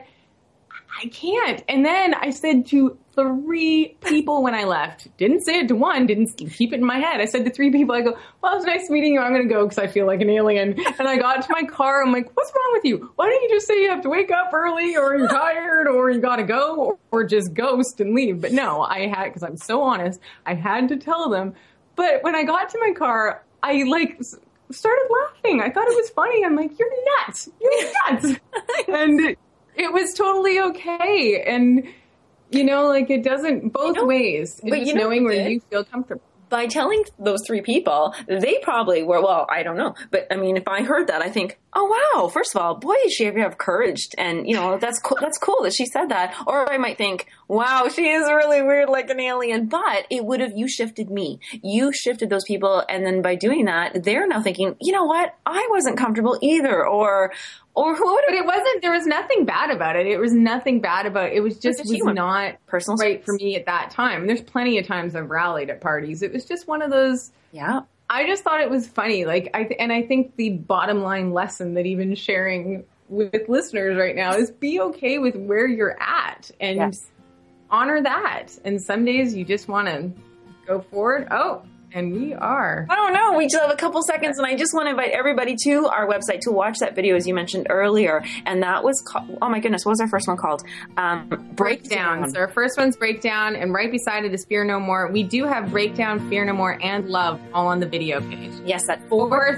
I can't. And then I said to 3 people when I left, didn't say it to one, didn't keep it in my head. I said to 3 people, I go, well, it was nice meeting you. I'm going to go because I feel like an alien. And I got to my car. I'm like, what's wrong with you? Why don't you just say you have to wake up early or you're tired or you got to go or just ghost and leave? But no, I had, because I'm so honest, I had to tell them. But when I got to my car, I like started laughing. I thought it was funny. I'm like, you're nuts. You're nuts. And it was totally okay. And, you know, like it doesn't both ways. But just knowing where you feel comfortable. By telling those 3 people, they probably were, well, I don't know. But I mean, if I heard that, I think, oh, wow, first of all, boy, does she have courage. And, you know, that's cool that she said that. Or I might think, wow, she is really weird like an alien. But you shifted me. You shifted those people. And then by doing that, they're now thinking, you know what? I wasn't comfortable either. Or who would have? But it wasn't, there was nothing bad about it. It was nothing bad about it. It was just was not personal right for me at that time. And there's plenty of times I've rallied at parties. It was just one of those. Yeah. I just thought it was funny. Like, I think the bottom line lesson that even sharing with listeners right now is be okay with where you're at and honor that. And some days you just want to go forward. Oh, and we are. Oh, no. We still have a couple seconds. And I just want to invite everybody to our website to watch that video, as you mentioned earlier. And that was called, oh my goodness, what was our first one called? Breakdown. So our first one's Breakdown. And right beside it is Fear No More. We do have Breakdown, Fear No More, and Love all on the video page. Yes, at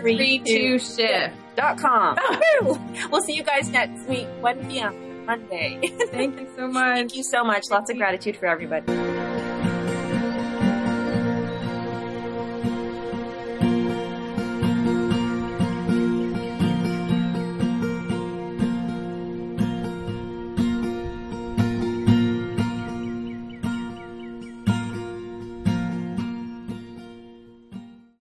432shift.com. We'll see you guys next week, 1 p.m. Monday. Thank you so much. Thank you so much. Lots of gratitude for everybody.